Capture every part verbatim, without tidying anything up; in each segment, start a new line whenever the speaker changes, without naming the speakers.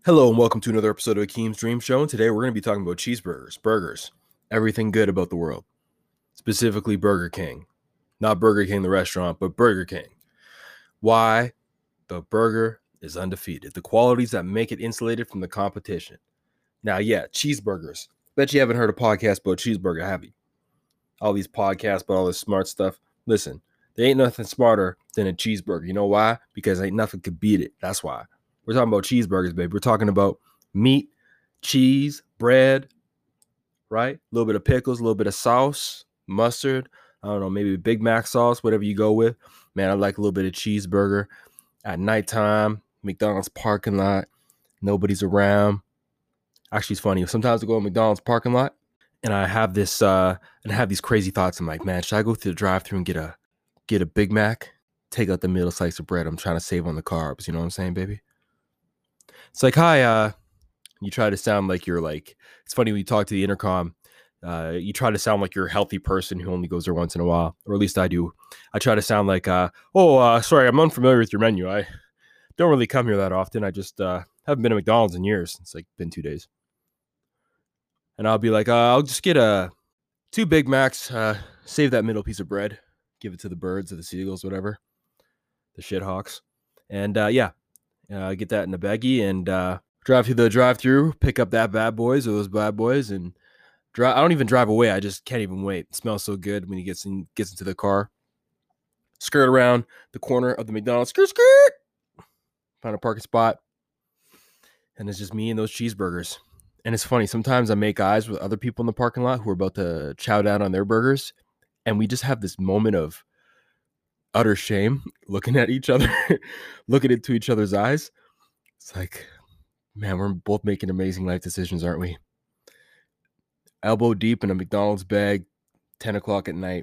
Hello and welcome to another episode of Akeem's Dream Show. And today we're going to be talking about cheeseburgers, burgers, everything good about the world, specifically Burger King. Not Burger King, the restaurant, but Burger King. Why the burger is undefeated. The qualities that make it insulated from the competition. Now, yeah, cheeseburgers. Bet you haven't heard a podcast about cheeseburger, have you? All these podcasts about all this smart stuff. Listen, there ain't nothing smarter than a cheeseburger. You know why? Because ain't nothing could beat it. That's why. We're talking about cheeseburgers, baby. We're talking about meat, cheese, bread, right? A little bit of pickles, a little bit of sauce, mustard. I don't know, maybe Big Mac sauce, whatever you go with. Man, I like a little bit of cheeseburger at nighttime, McDonald's parking lot, nobody's around. Actually, it's funny. Sometimes I go to McDonald's parking lot and I have this, uh, and I have these crazy thoughts. I'm like, man, should I go through the drive-thru and get a get a Big Mac? Take out the middle slice of bread. I'm trying to save on the carbs. You know what I'm saying, baby? It's like, hi, uh, you try to sound like you're like, it's funny when you talk to the intercom, uh, you try to sound like you're a healthy person who only goes there once in a while, or at least I do. I try to sound like, uh, oh, uh, sorry, I'm unfamiliar with your menu. I don't really come here that often. I just uh, haven't been to McDonald's in years. It's like been two days. And I'll be like, uh, I'll just get a two Big Macs, uh, save that middle piece of bread, give it to the birds or the seagulls, whatever, the shithawks. And uh, yeah, uh, get that in a baggie and uh, drive through the drive-thru, pick up that bad boys or those bad boys, and drive. I don't even drive away. I just can't even wait. It smells so good when he gets in, gets into the car. Skirt around the corner of the McDonald's. Skirt, skirt. Find a parking spot, and it's just me and those cheeseburgers. And it's funny. Sometimes I make eyes with other people in the parking lot who are about to chow down on their burgers, and we just have this moment of utter shame, looking at each other, looking into each other's eyes. It's like, man, we're both making amazing life decisions, aren't we? Elbow deep in a McDonald's bag, ten o'clock at night.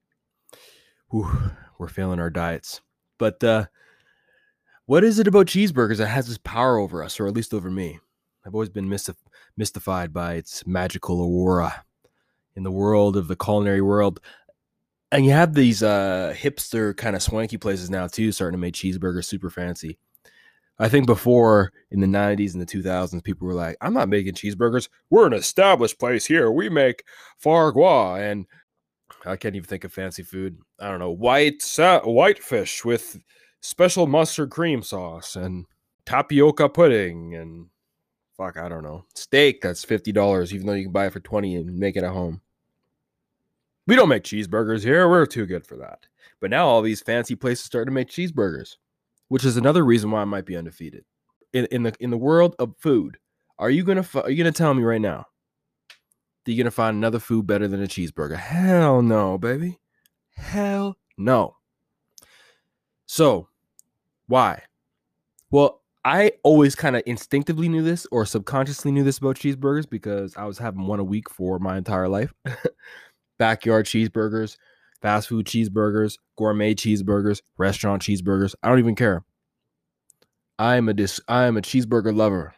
Whew, we're failing our diets. But uh, what is it about cheeseburgers that has this power over us, or at least over me? I've always been mystif- mystified by its magical aura in the world of the culinary world. And you have these uh, hipster kind of swanky places now, too, starting to make cheeseburgers super fancy. I think before, in the nineties and the two thousands, people were like, I'm not making cheeseburgers. We're an established place here. We make foie gras. And I can't even think of fancy food. I don't know. White sa- white fish with special mustard cream sauce and tapioca pudding and fuck, I don't know. Steak that's fifty dollars, even though you can buy it for twenty dollars and make it at home. We don't make cheeseburgers here. We're too good for that. But now all these fancy places start to make cheeseburgers, which is another reason why I might be undefeated. In, in the in the world of food, are you gonna are you gonna tell me right now that you're gonna find another food better than a cheeseburger? Hell no, baby. Hell no. So, why? Well, I always kind of instinctively knew this or subconsciously knew this about cheeseburgers because I was having one a week for my entire life. Backyard cheeseburgers, fast food cheeseburgers, gourmet cheeseburgers, restaurant cheeseburgers. I don't even care. I am a dis- I am a cheeseburger lover.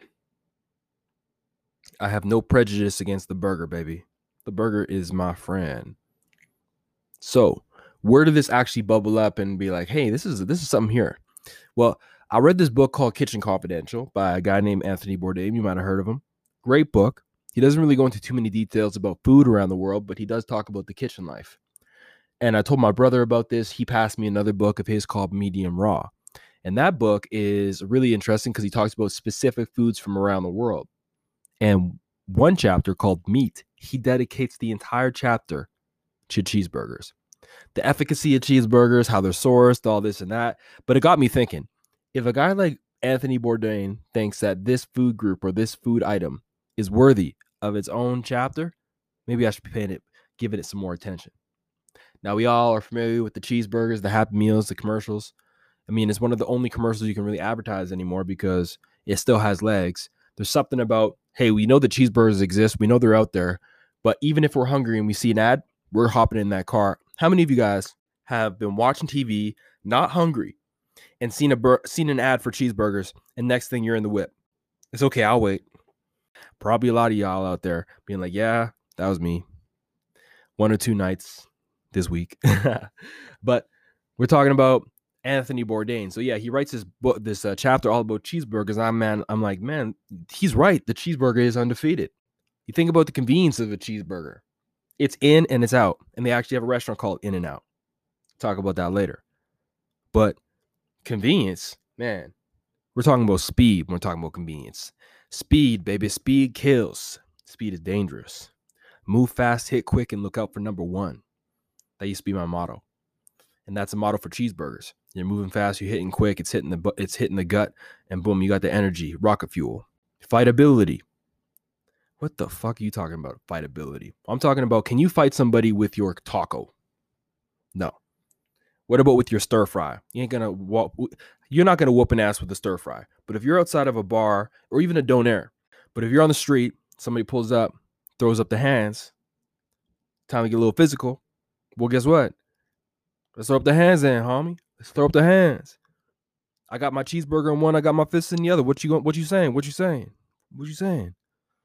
I have no prejudice against the burger, baby. The burger is my friend. So, where did this actually bubble up and be like, hey, this is this is something here? Well, I read this book called Kitchen Confidential by a guy named Anthony Bourdain. You might have heard of him. Great book. He doesn't really go into too many details about food around the world, but he does talk about the kitchen life. And I told my brother about this. He passed me another book of his called Medium Raw. And that book is really interesting because he talks about specific foods from around the world. And one chapter called Meat, he dedicates the entire chapter to cheeseburgers. The efficacy of cheeseburgers, how they're sourced, all this and that. But it got me thinking, if a guy like Anthony Bourdain thinks that this food group or this food item is worthy of its own chapter, maybe I should be paying it, giving it some more attention. Now, we all are familiar with the cheeseburgers, the Happy Meals, the commercials. I mean, it's one of the only commercials you can really advertise anymore because it still has legs. There's something about, hey, we know the cheeseburgers exist. We know they're out there. But even if we're hungry and we see an ad, we're hopping in that car. How many of you guys have been watching T V, not hungry, and seen a bur- seen an ad for cheeseburgers, and next thing you're in the whip? It's okay, I'll wait. Probably a lot of y'all out there being like, yeah, that was me. One or two nights this week. But we're talking about Anthony Bourdain. So yeah, he writes this book, this uh, chapter all about cheeseburgers. I'm man, I'm like, man, he's right. The cheeseburger is undefeated. You think about the convenience of a cheeseburger. It's in and it's out. And they actually have a restaurant called In and Out. Talk about that later. But convenience, man, we're talking about speed. We're talking about convenience. Speed, baby. Speed kills. Speed is dangerous. Move fast, hit quick, and look out for number one. That used to be my motto. And that's a motto for cheeseburgers. You're moving fast, you're hitting quick, it's hitting the it's hitting the gut, and boom, you got the energy, rocket fuel. Fightability. What the fuck are you talking about? Fightability. I'm talking about, can you fight somebody with your taco? No. What about with your stir fry? You ain't gonna you're not gonna whoop an ass with a stir fry. But if you're outside of a bar or even a donair, but if you're on the street, somebody pulls up, throws up the hands, time to get a little physical. Well, guess what? Let's throw up the hands then, homie. Let's throw up the hands. I got my cheeseburger in one. I got my fist in the other. What you going? What you saying? What you saying? What you saying?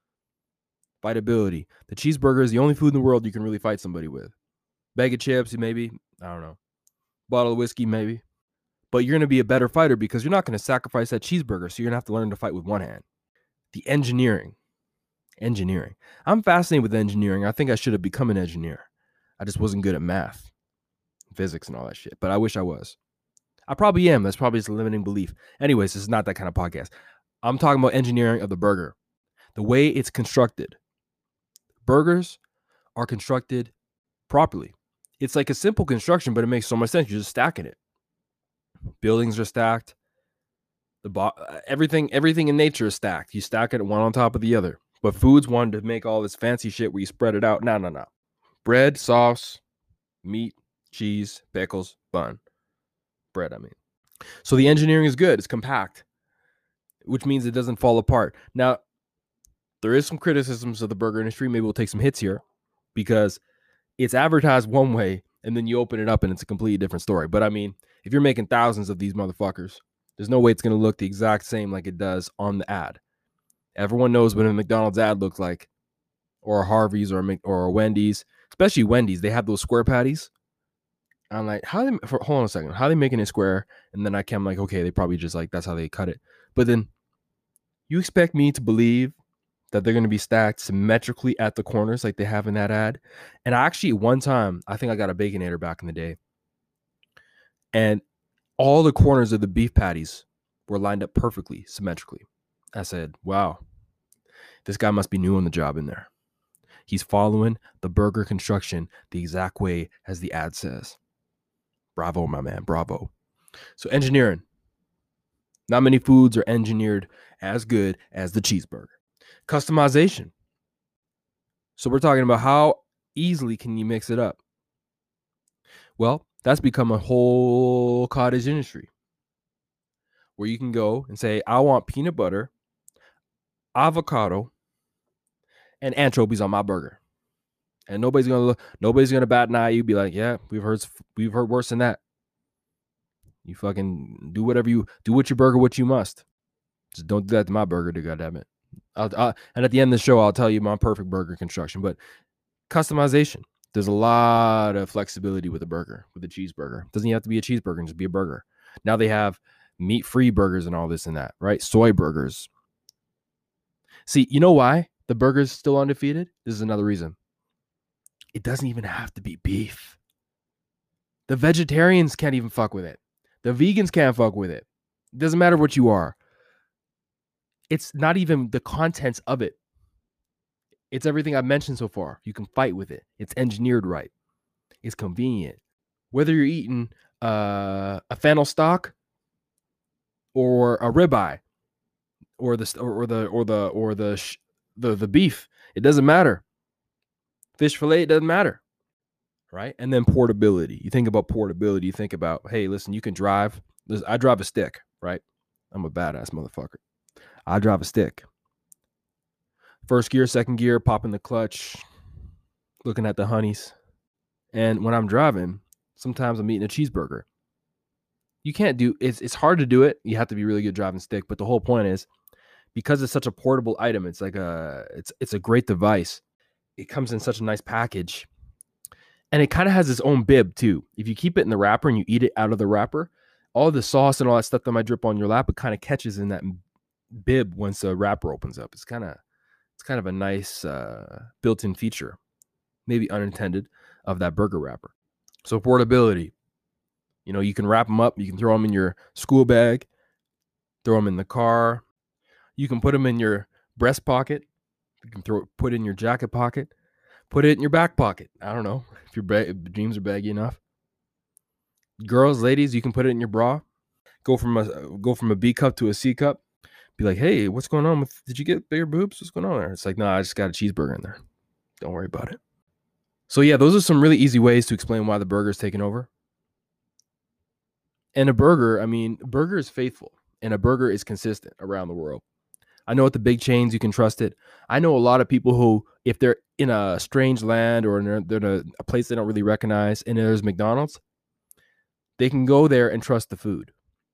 Fightability. The cheeseburger is the only food in the world you can really fight somebody with. Bag of chips, maybe. I don't know. Bottle of whiskey, maybe. But you're going to be a better fighter because you're not going to sacrifice that cheeseburger. So you're going to have to learn to fight with one hand. The engineering. Engineering. I'm fascinated with engineering. I think I should have become an engineer. I just wasn't good at math, physics, and all that shit. But I wish I was. I probably am. That's probably just a limiting belief. Anyways, this is not that kind of podcast. I'm talking about engineering of the burger. The way it's constructed. Burgers are constructed properly. It's like a simple construction, but it makes so much sense. You're just stacking it. Buildings are stacked. The bo- everything, everything in nature is stacked. You stack it one on top of the other. But foods wanted to make all this fancy shit where you spread it out. No, no, no. Bread, sauce, meat, cheese, pickles, bun. Bread, I mean. So the engineering is good. It's compact, which means it doesn't fall apart. Now, there is some criticisms of the burger industry. Maybe we'll take some hits here because it's advertised one way and then you open it up and it's a completely different story. But I mean, if you're making thousands of these motherfuckers, there's no way it's going to look the exact same like it does on the ad. Everyone knows what a McDonald's ad looks like, or a Harvey's or a, or a Wendy's, especially Wendy's. They have those square patties. I'm like, how they, for, hold on a second, how are they making it square? And then I came like, okay, they probably just like, that's how they cut it. But then you expect me to believe that they're going to be stacked symmetrically at the corners like they have in that ad. And I actually, one time, I think I got a Baconator back in the day. And all the corners of the beef patties were lined up perfectly, symmetrically. I said, wow, this guy must be new on the job in there. He's following the burger construction the exact way as the ad says. Bravo, my man, bravo. So engineering. Not many foods are engineered as good as the cheeseburger. Customization. So we're talking about how easily can you mix it up? Well, that's become a whole cottage industry where you can go and say, I want peanut butter, avocado, and anchovies on my burger. And nobody's gonna look, nobody's gonna bat an eye. You'd be like, yeah, we've heard we've heard worse than that. You fucking do whatever you do with your burger, what you must. Just don't do that to my burger, to goddamn it. I'll, I'll, and at the end of the show, I'll tell you my perfect burger construction. But customization, there's a lot of flexibility with a burger, with a cheeseburger. It doesn't have to be a cheeseburger, and just be a burger. Now they have meat-free burgers and all this and that, right? Soy burgers. See, you know why the burger's still undefeated? This is another reason. It doesn't even have to be beef. The vegetarians can't even fuck with it. The vegans can't fuck with it. It doesn't matter what you are. It's not even the contents of it. It's everything I've mentioned so far. You can fight with it. It's engineered right. It's convenient. Whether you're eating uh, a fennel stock or a ribeye or the or, or the or the or the sh- the the beef, it doesn't matter. Fish fillet, it doesn't matter, right? And then portability. You think about portability. You think about, hey, listen, you can drive. I drive a stick, right? I'm a badass motherfucker. I drive a stick. First gear, second gear, popping the clutch, looking at the honeys. And when I'm driving, sometimes I'm eating a cheeseburger. You can't do, it's it's hard to do it. You have to be really good driving stick. But the whole point is, because it's such a portable item, it's like a, it's it's a great device. It comes in such a nice package. And it kind of has its own bib too. If you keep it in the wrapper and you eat it out of the wrapper, all the sauce and all that stuff that might drip on your lap, it kind of catches in that bib once the wrapper opens up. It's kind of it's kind of a nice uh, built-in feature, maybe unintended, of that burger wrapper. So portability, you know, you can wrap them up. You can throw them in your school bag, throw them in the car. You can put them in your breast pocket. You can throw put it in your jacket pocket. Put it in your back pocket. I don't know if your ba- jeans are baggy enough. Girls, ladies, you can put it in your bra. Go from a go from a B cup to a C cup. Be like, hey, what's going on with? Did you get bigger boobs? What's going on there? It's like, no, nah, I just got a cheeseburger in there. Don't worry about it. So yeah, those are some really easy ways to explain why the burger is taking over. And a burger, I mean, a burger is faithful, and a burger is consistent around the world. I know at the big chains, you can trust it. I know a lot of people who, if they're in a strange land or they're, they're in a, a place they don't really recognize, and there's McDonald's, they can go there and trust the food.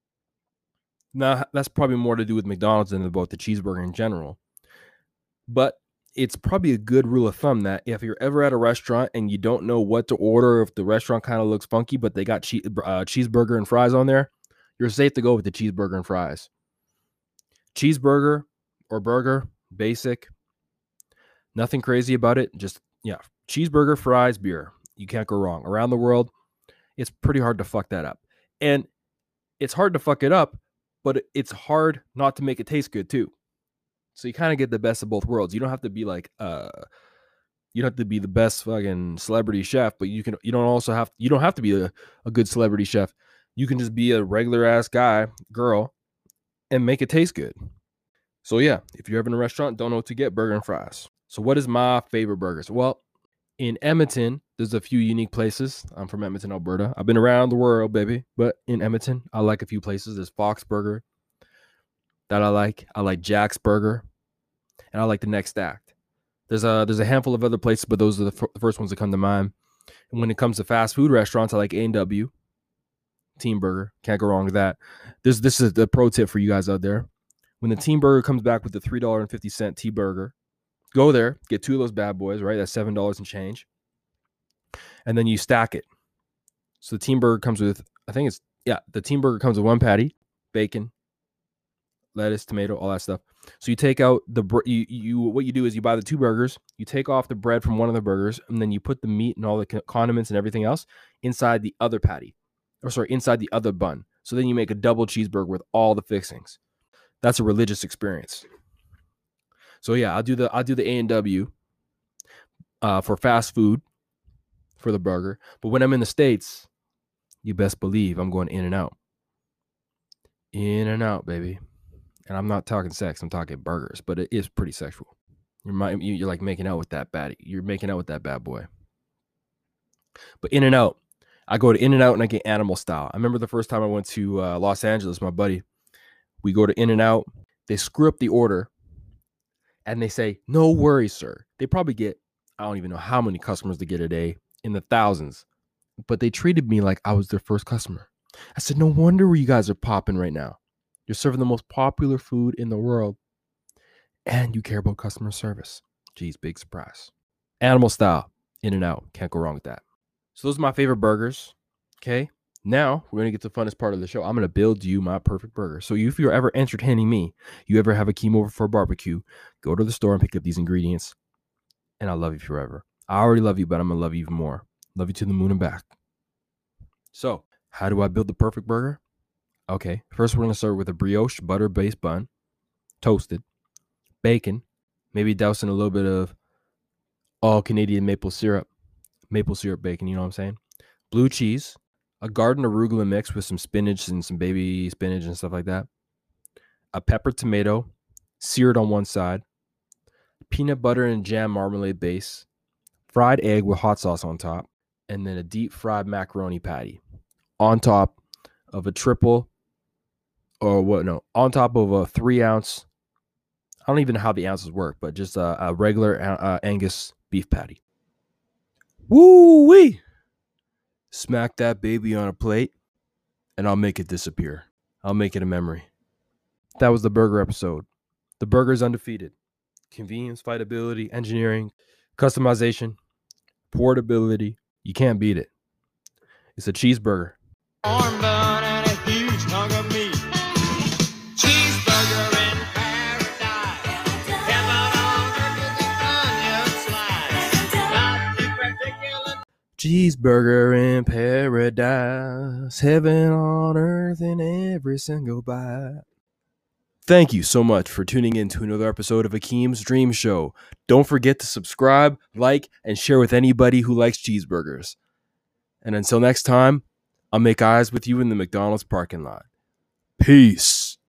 Now, that's probably more to do with McDonald's than about the cheeseburger in general. But it's probably a good rule of thumb that if you're ever at a restaurant and you don't know what to order, if the restaurant kind of looks funky, but they got che- uh, cheeseburger and fries on there, you're safe to go with the cheeseburger and fries. Cheeseburger or burger, basic, nothing crazy about it. Just, yeah, cheeseburger, fries, beer. You can't go wrong. Around the world, it's pretty hard to fuck that up. And it's hard to fuck it up, but it's hard not to make it taste good too. So you kind of get the best of both worlds. You don't have to be like, uh, you don't have to be the best fucking celebrity chef, but you can, you don't also have, you don't have to be a, a good celebrity chef. You can just be a regular ass guy, girl, and make it taste good. So yeah, if you're ever in a restaurant, don't know what to get, burger and fries. So what is my favorite burgers? Well, in Edmonton, there's a few unique places. I'm from Edmonton, Alberta. I've been around the world, baby. But in Edmonton, I like a few places. There's Fox Burger that I like. I like Jack's Burger. And I like the Next Act. There's a, there's a handful of other places, but those are the, f- the first ones that come to mind. And when it comes to fast food restaurants, I like A and W. Team Burger. Can't go wrong with that. This, this is the pro tip for you guys out there. When the Team Burger comes back with the three dollars and fifty cents T-Burger, go there, get two of those bad boys, right? That's seven dollars and change. And then you stack it. So the Team Burger comes with, I think it's, yeah, the Team Burger comes with one patty, bacon, lettuce, tomato, all that stuff. So you take out the, you, you what you do is you buy the two burgers, you take off the bread from one of the burgers, and then you put the meat and all the condiments and everything else inside the other patty, or sorry, inside the other bun. So then you make a double cheeseburger with all the fixings. That's a religious experience. So yeah, I'll do the I'll do the A and W uh, for fast food for the burger. But when I'm in the States, you best believe I'm going In-N-Out. In-N-Out, baby. And I'm not talking sex, I'm talking burgers, but it is pretty sexual. You're you're like making out with that baddie. You're making out with that bad boy. But In-N-Out, I go to In-N-Out and I get animal style. I remember the first time I went to uh, Los Angeles, my buddy. We go to In-N-Out. They screw up the order. And they say, no worries, sir. They probably get, I don't even know how many customers they get a day, in the thousands. But they treated me like I was their first customer. I said, no wonder you guys are popping right now. You're serving the most popular food in the world. And you care about customer service. Geez, big surprise. Animal style, In-N-Out. Can't go wrong with that. So those are my favorite burgers. Okay. Now we're going to get to the funnest part of the show. I'm going to build you my perfect burger. So if you're ever entertaining me, you ever have a came over for a barbecue, go to the store and pick up these ingredients. And I'll love you forever. I already love you, but I'm going to love you even more. Love you to the moon and back. So how do I build the perfect burger? Okay. First, we're going to start with a brioche butter-based bun, toasted, bacon, maybe doused in a little bit of all Canadian maple syrup, maple syrup bacon, you know what I'm saying? Blue cheese, a garden arugula mix with some spinach and some baby spinach and stuff like that. A pepper tomato, seared on one side. Peanut butter and jam marmalade base. Fried egg with hot sauce on top. And then a deep fried macaroni patty. On top of a triple, or what, no, on top of a three ounce, I don't even know how the ounces work, but just a, a regular uh, Angus beef patty. Woo-wee! Smack that baby on a plate, and I'll make it disappear. I'll make it a memory. That was the burger episode. The burger is undefeated. Convenience, fightability, engineering, customization, portability. You can't beat it. It's a cheeseburger. Cheeseburger in paradise, heaven on earth in every single bite. Thank you so much for tuning in to another episode of Akeem's Dream Show. Don't forget to subscribe, like, and share with anybody who likes cheeseburgers. And until next time, I'll make eyes with you in the McDonald's parking lot. Peace.